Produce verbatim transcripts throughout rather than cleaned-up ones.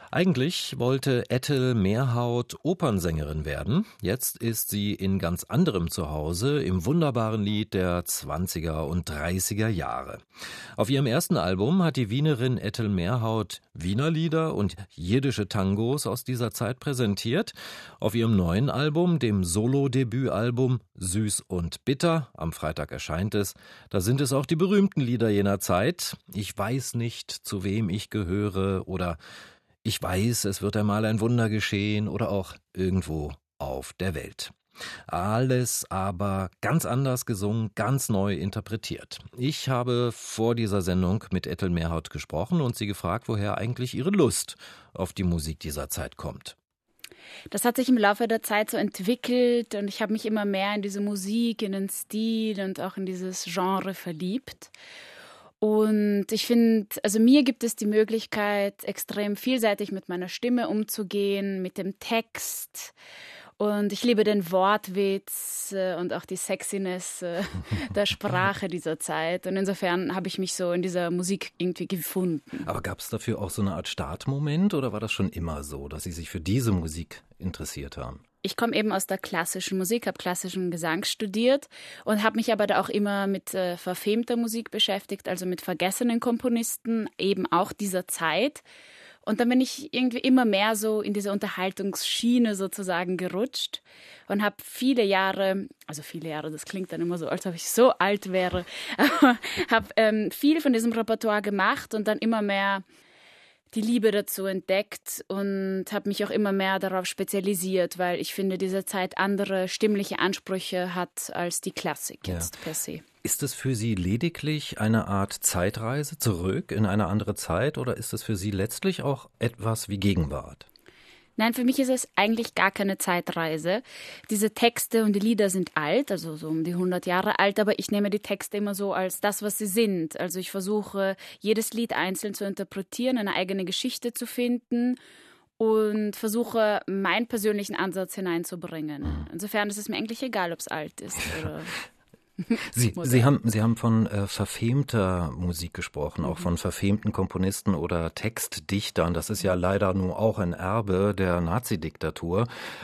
Eigentlich wollte Ethel Merhaut Opernsängerin werden. Jetzt ist sie in ganz anderem Zuhause, im wunderbaren Lied der zwanziger und dreißiger Jahre. Auf ihrem ersten Album hat die Wienerin Ethel Merhaut Wiener Lieder und jiddische Tangos aus dieser Zeit präsentiert. Auf ihrem neuen Album, dem Solo-Debütalbum Süß und Bitter, am Freitag erscheint es, da sind es auch die berühmten Lieder jener Zeit. Ich weiß nicht, zu wem ich gehöre oder Ich weiß, es wird einmal ein Wunder geschehen oder auch Irgendwo auf der Welt. Alles aber ganz anders gesungen, ganz neu interpretiert. Ich habe vor dieser Sendung mit Ethel Merhaut gesprochen und sie gefragt, woher eigentlich ihre Lust auf die Musik dieser Zeit kommt. Das hat sich im Laufe der Zeit so entwickelt und ich habe mich immer mehr in diese Musik, in den Stil und auch in dieses Genre verliebt. Und ich finde, also mir gibt es die Möglichkeit, extrem vielseitig mit meiner Stimme umzugehen, mit dem Text. Und ich liebe den Wortwitz und auch die Sexiness der Sprache dieser Zeit. Und insofern habe ich mich so in dieser Musik irgendwie gefunden. Aber gab es dafür auch so eine Art Startmoment oder war das schon immer so, dass Sie sich für diese Musik interessiert haben? Ich komme eben aus der klassischen Musik, habe klassischen Gesang studiert und habe mich aber da auch immer mit äh, verfemter Musik beschäftigt, also mit vergessenen Komponisten, eben auch dieser Zeit. Und dann bin ich irgendwie immer mehr so in diese Unterhaltungsschiene sozusagen gerutscht und habe viele Jahre, also viele Jahre, das klingt dann immer so, als ob ich so alt wäre, aber habe ähm, viel von diesem Repertoire gemacht und dann immer mehr die Liebe dazu entdeckt und habe mich auch immer mehr darauf spezialisiert, weil ich finde, diese Zeit andere stimmliche Ansprüche hat als die Klassik jetzt ja. per se. Ist es für Sie lediglich eine Art Zeitreise zurück in eine andere Zeit oder ist es für Sie letztlich auch etwas wie Gegenwart? Nein, für mich ist es eigentlich gar keine Zeitreise. Diese Texte und die Lieder sind alt, also so um die hundert Jahre alt, aber ich nehme die Texte immer so als das, was sie sind. Also ich versuche, jedes Lied einzeln zu interpretieren, eine eigene Geschichte zu finden und versuche, meinen persönlichen Ansatz hineinzubringen. Insofern ist es mir eigentlich egal, ob es alt ist oder... Sie, Sie, haben, Sie haben von äh, verfemter Musik gesprochen, auch von verfemten Komponisten oder Textdichtern. Das ist ja leider nur auch ein Erbe der Nazi-Diktatur.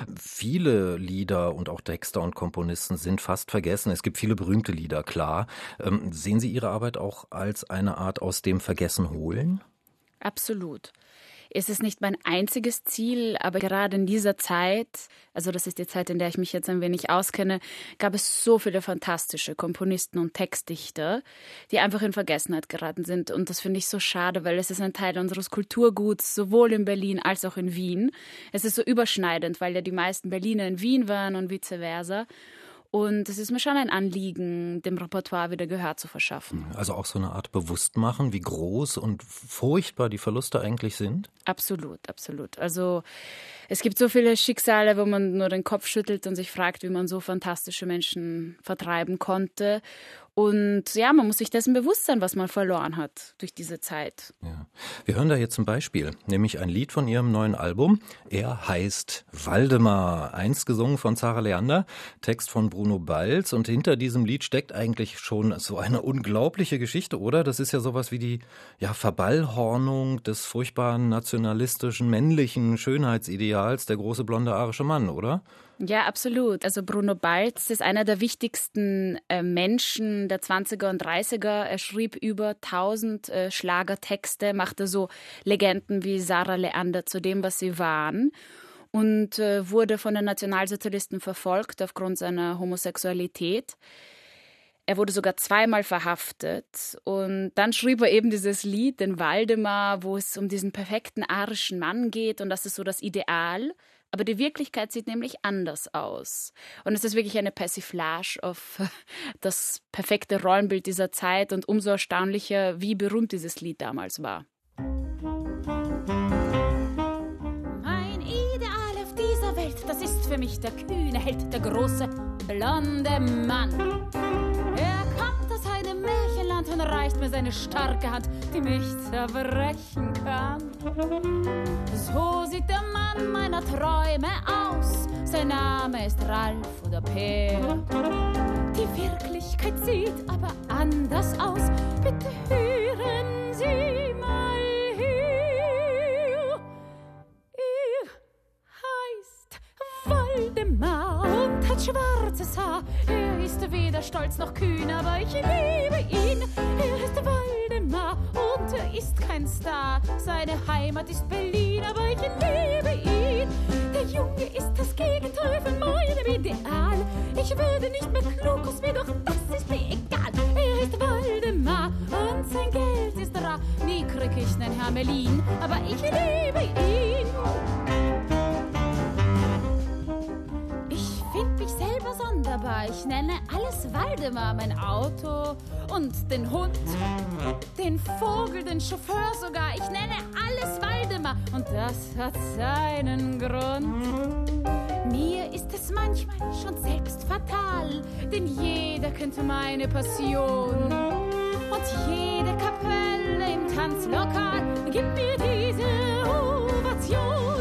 Viele Lieder und auch Texter und Komponisten sind fast vergessen. Es gibt viele berühmte Lieder, klar. Ähm, sehen Sie Ihre Arbeit auch als eine Art aus dem Vergessen holen? Absolut. Es ist nicht mein einziges Ziel, aber gerade in dieser Zeit, also das ist die Zeit, in der ich mich jetzt ein wenig auskenne, gab es so viele fantastische Komponisten und Textdichter, die einfach in Vergessenheit geraten sind. Und das finde ich so schade, weil es ist ein Teil unseres Kulturguts, sowohl in Berlin als auch in Wien. Es ist so überschneidend, weil ja die meisten Berliner in Wien waren und vice versa. Und es ist mir schon ein Anliegen, dem Repertoire wieder Gehör zu verschaffen. Also auch so eine Art Bewusstmachen, wie groß und furchtbar die Verluste eigentlich sind? Absolut, absolut. Also es gibt so viele Schicksale, wo man nur den Kopf schüttelt und sich fragt, wie man so fantastische Menschen vertreiben konnte. Und ja, man muss sich dessen bewusst sein, was man verloren hat durch diese Zeit. Ja. Wir hören da jetzt ein Beispiel, nämlich ein Lied von ihrem neuen Album. Er heißt Waldemar, einst gesungen von Zara Leander, Text von Bruno Balz. Und hinter diesem Lied steckt eigentlich schon so eine unglaubliche Geschichte, oder? Das ist ja sowas wie die ja, Verballhornung des furchtbaren nationalistischen männlichen Schönheitsideals, der große blonde arische Mann, oder? Ja, absolut. Also Bruno Balz ist einer der wichtigsten äh, Menschen der zwanziger und dreißiger. Er schrieb über tausend äh, Schlagertexte, machte so Legenden wie Sarah Leander zu dem, was sie waren und äh, wurde von den Nationalsozialisten verfolgt aufgrund seiner Homosexualität. Er wurde sogar zweimal verhaftet und dann schrieb er eben dieses Lied, den Waldemar, wo es um diesen perfekten arischen Mann geht und das ist so das Ideal. Aber die Wirklichkeit sieht nämlich anders aus. Und es ist wirklich eine Persiflage auf das perfekte Rollenbild dieser Zeit und umso erstaunlicher, wie berühmt dieses Lied damals war. Mein Ideal auf dieser Welt, das ist für mich der kühne Held, der große blonde Mann. Er kommt aus einem Märchenland und reicht mir seine starke Hand, die mich zerbrechen kann. So sieht der Mann meiner Träume aus. Sein Name ist Ralf oder Peer. Die Wirklichkeit sieht aber anders aus. Bitte hören Sie mal her. schwarzes Haar. Er ist weder stolz noch kühn, aber ich liebe ihn. Er heißt Waldemar und er ist kein Star. Seine Heimat ist Berlin, aber ich liebe ihn. Der Junge ist das Gegenteil von meinem Ideal. Ich werde nicht mehr klug aus mir, doch das ist mir egal. Er ist Waldemar und sein Geld ist rar. Nie krieg ich nen Hermelin, aber ich liebe ihn. Ich find mich selber sonderbar. Ich nenne alles Waldemar, mein Auto und den Hund, den Vogel, den Chauffeur sogar. Ich nenne alles Waldemar und das hat seinen Grund. Mir ist es manchmal schon selbst fatal, denn jeder kennt meine Passion. Und jede Kapelle im Tanzlokal gibt mir diese Ovation.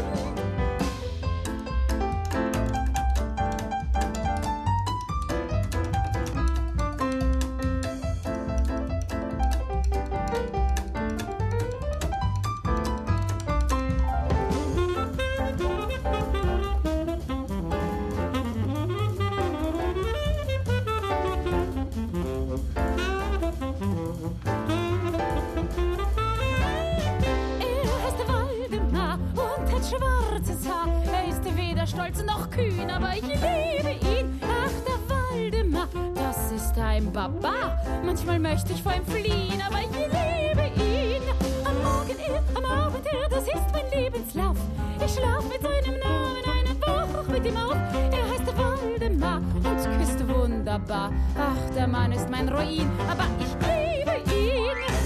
Schwarzes Haar, er ist weder stolz noch kühn, aber ich liebe ihn. Ach, der Waldemar, das ist ein Baba. Manchmal möchte ich vor ihm fliehen, aber ich liebe ihn. Am Morgen er, am Abend er, das ist mein Lebenslauf. Ich schlaf mit seinem Namen eine Woche auch mit ihm auf. Er heißt Waldemar und küsst wunderbar. Ach, der Mann ist mein Ruin, aber ich liebe ihn.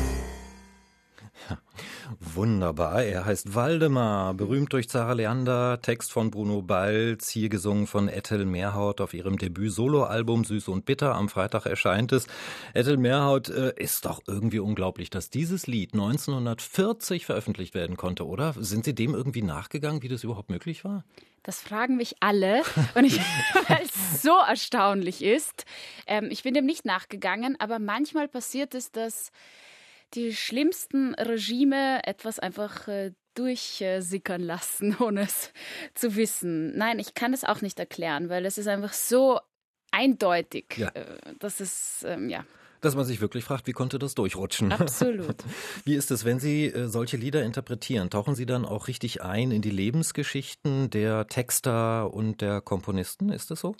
Wunderbar, er heißt Waldemar, berühmt durch Zara Leander, Text von Bruno Balz, hier gesungen von Ethel Merhaut auf ihrem Debüt-Solo-Album Süß und Bitter. Am Freitag erscheint es. Ethel Merhaut, äh, ist doch irgendwie unglaublich, dass dieses Lied neunzehnhundertvierzig veröffentlicht werden konnte, oder? Sind Sie dem irgendwie nachgegangen, wie das überhaupt möglich war? Das fragen mich alle und ich, weil es so erstaunlich ist. Ähm, ich bin dem nicht nachgegangen, aber manchmal passiert es, dass die schlimmsten Regime etwas einfach äh, durchsickern lassen, ohne es zu wissen. Nein, ich kann es auch nicht erklären, weil es ist einfach so eindeutig, ja. äh, dass es, ähm, ja. Dass man sich wirklich fragt, wie konnte das durchrutschen? Absolut. Wie ist es, wenn Sie äh, solche Lieder interpretieren? Tauchen Sie dann auch richtig ein in die Lebensgeschichten der Texter und der Komponisten? Ist das so?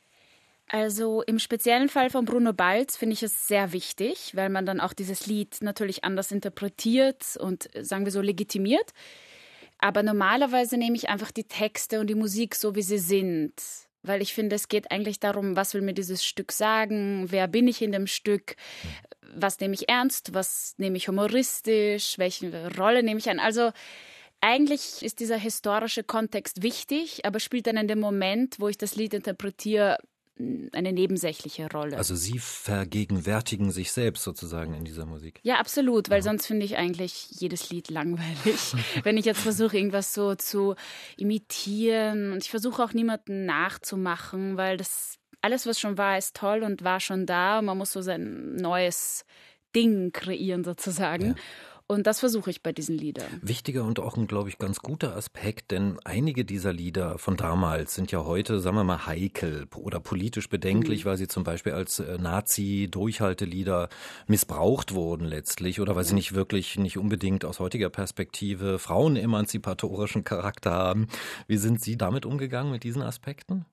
Also im speziellen Fall von Bruno Balz finde ich es sehr wichtig, weil man dann auch dieses Lied natürlich anders interpretiert und, sagen wir so, legitimiert. Aber normalerweise nehme ich einfach die Texte und die Musik so, wie sie sind. Weil ich finde, es geht eigentlich darum, was will mir dieses Stück sagen, wer bin ich in dem Stück, was nehme ich ernst, was nehme ich humoristisch, welche Rolle nehme ich an. Also eigentlich ist dieser historische Kontext wichtig, aber spielt dann in dem Moment, wo ich das Lied interpretiere, eine nebensächliche Rolle. Also Sie vergegenwärtigen sich selbst sozusagen in dieser Musik. Ja, absolut, weil ja. sonst finde ich eigentlich jedes Lied langweilig. Wenn ich jetzt versuche, irgendwas so zu imitieren, und ich versuche auch niemanden nachzumachen, weil das alles, was schon war, ist toll und war schon da und man muss so sein neues Ding kreieren sozusagen. Ja. Und das versuche ich bei diesen Liedern. Wichtiger und auch ein, glaube ich, ganz guter Aspekt, denn einige dieser Lieder von damals sind ja heute, sagen wir mal, heikel oder politisch bedenklich, mhm. weil sie zum Beispiel als Nazi-Durchhaltelieder missbraucht wurden letztlich oder weil sie nicht wirklich, nicht unbedingt aus heutiger Perspektive frauenemanzipatorischen Charakter haben. Wie sind Sie damit umgegangen, mit diesen Aspekten?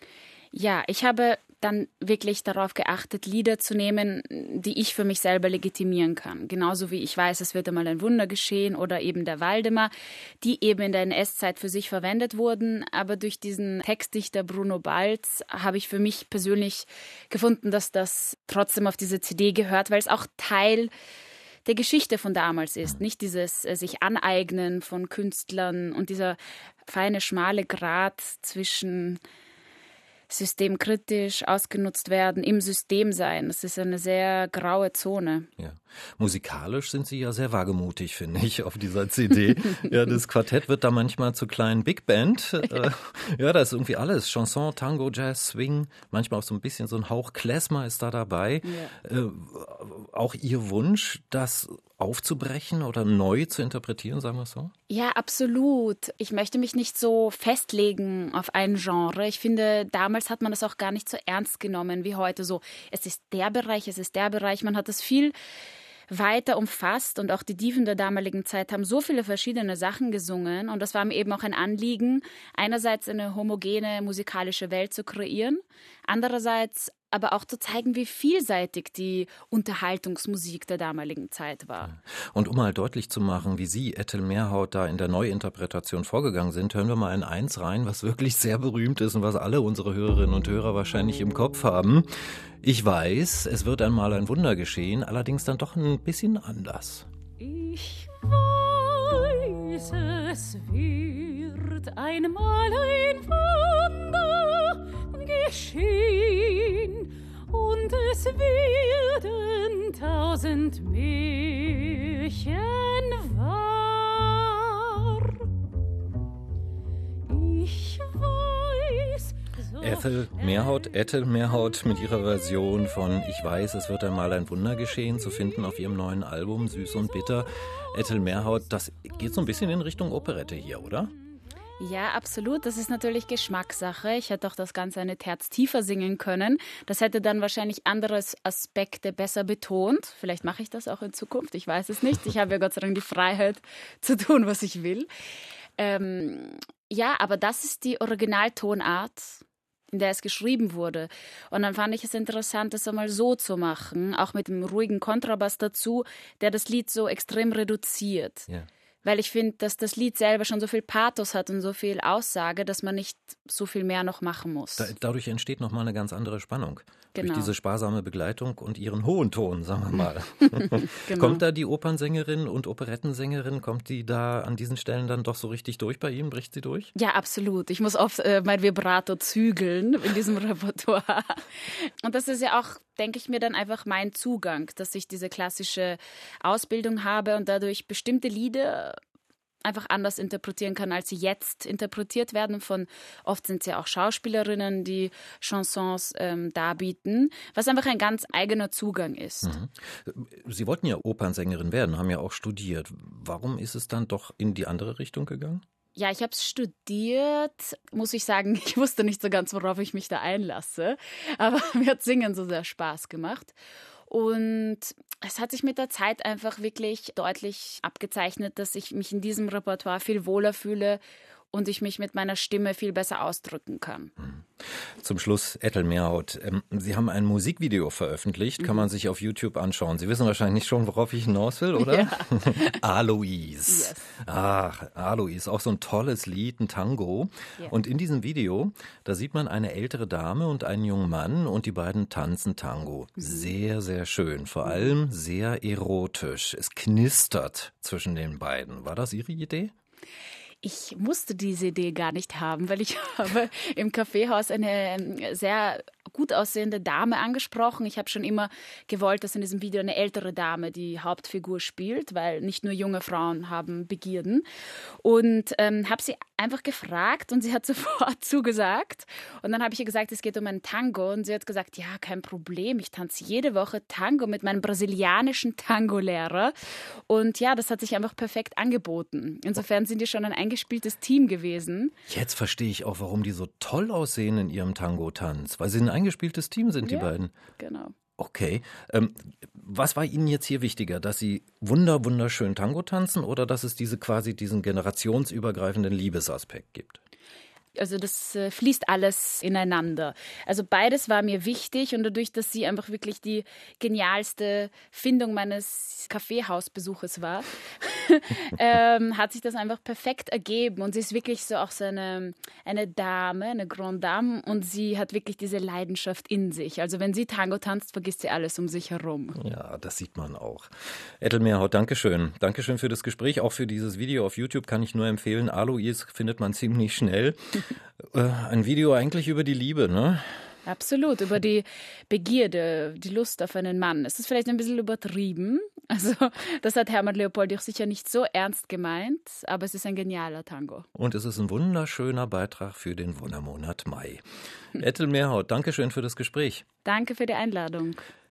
Ja, ich habe dann wirklich darauf geachtet, Lieder zu nehmen, die ich für mich selber legitimieren kann. Genauso wie ich weiß, es wird einmal ein Wunder geschehen oder eben der Waldemar, die eben in der N S-Zeit für sich verwendet wurden. Aber durch diesen Textdichter Bruno Balz habe ich für mich persönlich gefunden, dass das trotzdem auf diese C D gehört, weil es auch Teil der Geschichte von damals ist. Nicht dieses äh, sich Aneignen von Künstlern und dieser feine, schmale Grat zwischen systemkritisch ausgenutzt werden, im System sein. Das ist eine sehr graue Zone. Ja. Musikalisch sind Sie ja sehr wagemutig, finde ich, auf dieser C D. Ja, das Quartett wird da manchmal zur kleinen Big Band. Ja, ja, da ist irgendwie alles. Chanson, Tango, Jazz, Swing, manchmal auch so ein bisschen so ein Hauch Klezmer ist da dabei. Ja. Äh, auch Ihr Wunsch, dass aufzubrechen oder neu zu interpretieren, sagen wir es so? Ja, absolut. Ich möchte mich nicht so festlegen auf ein Genre. Ich finde, damals hat man das auch gar nicht so ernst genommen wie heute. So, es ist der Bereich, es ist der Bereich. Man hat das viel weiter umfasst und auch die Diven der damaligen Zeit haben so viele verschiedene Sachen gesungen und das war mir eben auch ein Anliegen, einerseits eine homogene musikalische Welt zu kreieren, andererseits aber auch zu zeigen, wie vielseitig die Unterhaltungsmusik der damaligen Zeit war. Und um mal deutlich zu machen, wie Sie, Ethel Merhaut, da in der Neuinterpretation vorgegangen sind, hören wir mal in eins rein, was wirklich sehr berühmt ist und was alle unsere Hörerinnen und Hörer wahrscheinlich im Kopf haben. Ich weiß, es wird einmal ein Wunder geschehen, allerdings dann doch ein bisschen anders. Ich weiß, es wird einmal ein Wunder geschehen und es werden tausend Märchen wahr. Ich weiß. Ethel Merhaut, Ethel Merhaut mit ihrer Version von Ich weiß, es wird einmal ein Wunder geschehen, zu finden auf ihrem neuen Album Süß und Bitter. Ethel Merhaut, das geht so ein bisschen in Richtung Operette hier, oder? Ja, absolut. Das ist natürlich Geschmackssache. Ich hätte auch das Ganze eine Terz tiefer singen können. Das hätte dann wahrscheinlich andere Aspekte besser betont. Vielleicht mache ich das auch in Zukunft. Ich weiß es nicht. Ich habe ja Gott sei Dank die Freiheit zu tun, was ich will. Ähm, ja, aber das ist die Originaltonart, in der es geschrieben wurde. Und dann fand ich es interessant, das einmal so zu machen, auch mit dem ruhigen Kontrabass dazu, der das Lied so extrem reduziert. Ja. Weil ich finde, dass das Lied selber schon so viel Pathos hat und so viel Aussage, dass man nicht so viel mehr noch machen muss. Da, dadurch entsteht nochmal eine ganz andere Spannung. Genau. Durch diese sparsame Begleitung und ihren hohen Ton, sagen wir mal. Genau. Kommt da die Opernsängerin und Operettensängerin, kommt die da an diesen Stellen dann doch so richtig durch bei Ihnen? Bricht sie durch? Ja, absolut. Ich muss oft äh, mein Vibrato zügeln in diesem Repertoire. Und das ist ja auch, denke ich mir, dann einfach mein Zugang, dass ich diese klassische Ausbildung habe und dadurch bestimmte Lieder einfach anders interpretieren kann, als sie jetzt interpretiert werden. Von oft sind es ja auch Schauspielerinnen, die Chansons ähm, darbieten, was einfach ein ganz eigener Zugang ist. Mhm. Sie wollten ja Opernsängerin werden, haben ja auch studiert. Warum ist es dann doch in die andere Richtung gegangen? Ja, ich habe es studiert, muss ich sagen, ich wusste nicht so ganz, worauf ich mich da einlasse, aber mir hat Singen so sehr Spaß gemacht. Und es hat sich mit der Zeit einfach wirklich deutlich abgezeichnet, dass ich mich in diesem Repertoire viel wohler fühle und ich mich mit meiner Stimme viel besser ausdrücken kann. Zum Schluss, Ethel Merhaut, Sie haben ein Musikvideo veröffentlicht, kann man sich auf YouTube anschauen. Sie wissen wahrscheinlich nicht schon, worauf ich hinaus will, oder? Ja. Alois. Yes. Ach, Alois, auch so ein tolles Lied, ein Tango. Yeah. Und in diesem Video, da sieht man eine ältere Dame und einen jungen Mann und die beiden tanzen Tango. Sehr, sehr schön, vor allem sehr erotisch. Es knistert zwischen den beiden. War das Ihre Idee? Ich musste diese Idee gar nicht haben, weil ich habe im Kaffeehaus eine sehr gut aussehende Dame angesprochen. Ich habe schon immer gewollt, dass in diesem Video eine ältere Dame die Hauptfigur spielt, weil nicht nur junge Frauen haben Begierden. Und ähm, habe sie einfach gefragt und sie hat sofort zugesagt. Und dann habe ich ihr gesagt, es geht um ein Tango. Und sie hat gesagt, ja, kein Problem. Ich tanze jede Woche Tango mit meinem brasilianischen Tango-Lehrer. Und ja, das hat sich einfach perfekt angeboten. Insofern sind die schon ein eingespieltes Team gewesen. Jetzt verstehe ich auch, warum die so toll aussehen in ihrem Tango-Tanz. Weil sie ein eingespieltes Team sind, die ja, beiden. Genau. Okay. Ähm, was war Ihnen jetzt hier wichtiger, dass Sie wunder, wunderschön Tango tanzen oder dass es diese quasi diesen generationsübergreifenden Liebesaspekt gibt? Also das äh, fließt alles ineinander. Also beides war mir wichtig und dadurch, dass sie einfach wirklich die genialste Findung meines Kaffeehausbesuches war, ähm, hat sich das einfach perfekt ergeben. Und sie ist wirklich so auch so eine, eine Dame, eine Grande Dame und sie hat wirklich diese Leidenschaft in sich. Also wenn sie Tango tanzt, vergisst sie alles um sich herum. Ja, das sieht man auch. Ethel Merhaut, Dankeschön. Dankeschön für das Gespräch. Auch für dieses Video auf YouTube kann ich nur empfehlen. Alois findet man ziemlich schnell. Ein Video eigentlich über die Liebe, ne? Absolut, über die Begierde, die Lust auf einen Mann. Es ist vielleicht ein bisschen übertrieben. Also das hat Hermann Leopold auch sicher nicht so ernst gemeint, aber es ist ein genialer Tango. Und es ist ein wunderschöner Beitrag für den Wundermonat Mai. Ethel Merhaut, Dankeschön für das Gespräch. Danke für die Einladung.